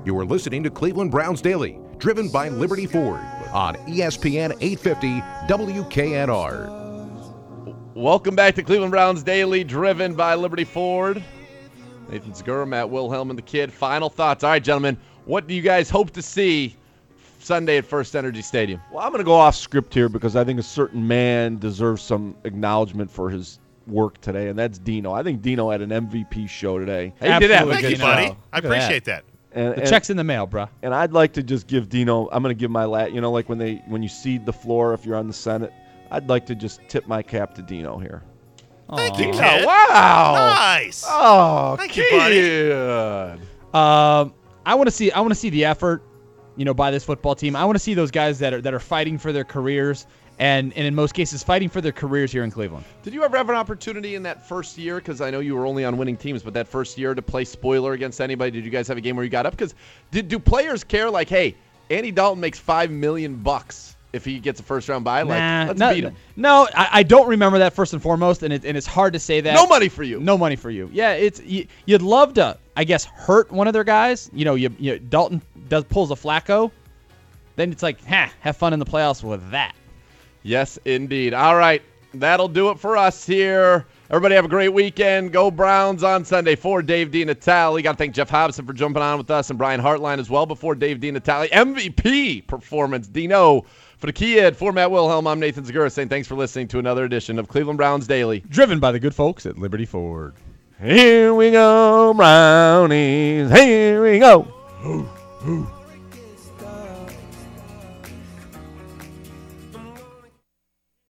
You are listening to Cleveland Browns Daily, driven by Liberty Ford on ESPN 850 WKNR. Welcome back to Cleveland Browns Daily, driven by Liberty Ford. Nathan Segura, Matt Wilhelm, and the kid. Final thoughts. All right, gentlemen, what do you guys hope to see Sunday at First Energy Stadium? Well, I'm going to go off script here because I think a certain man deserves some acknowledgement for his work today, and that's Dino. I think Dino had an MVP show today. He did have a Thank good you, buddy. show. I appreciate that. The check's in the mail, bruh. And I'd like to just give Dino, I'm going to give my like when you seed the floor if you're on the Senate, I'd like to just tip my cap to Dino here. Thank you, Dino, kid. wow. Nice. Oh, Thank you, buddy. kid. I want to see the effort, by this football team. I want to see those guys that are fighting for their careers and in most cases fighting for their careers here in Cleveland. Did you ever have an opportunity in that first year, because I know you were only on winning teams, but that first year to play spoiler against anybody? Did you guys have a game where you got up? Because do players care, like, hey, Andy Dalton makes $5 million if he gets a first-round bye? Let's beat him. No, I don't remember that first and foremost, and it's hard to say that. No money for you. No money for you. Yeah, you'd love to, I guess, hurt one of their guys. Dalton pulls a Flacco, then it's like, have fun in the playoffs with that. Yes, indeed. All right, that'll do it for us here. Everybody have a great weekend. Go Browns on Sunday. For Dave DiNatale, got to thank Jeff Hobson for jumping on with us and Brian Hartline as well before Dave DiNatale. MVP performance, Dino. For the kid, for Matt Wilhelm, I'm Nathan Segura saying thanks for listening to another edition of Cleveland Browns Daily. Driven by the good folks at Liberty Ford. Here we go, Brownies. Here we go.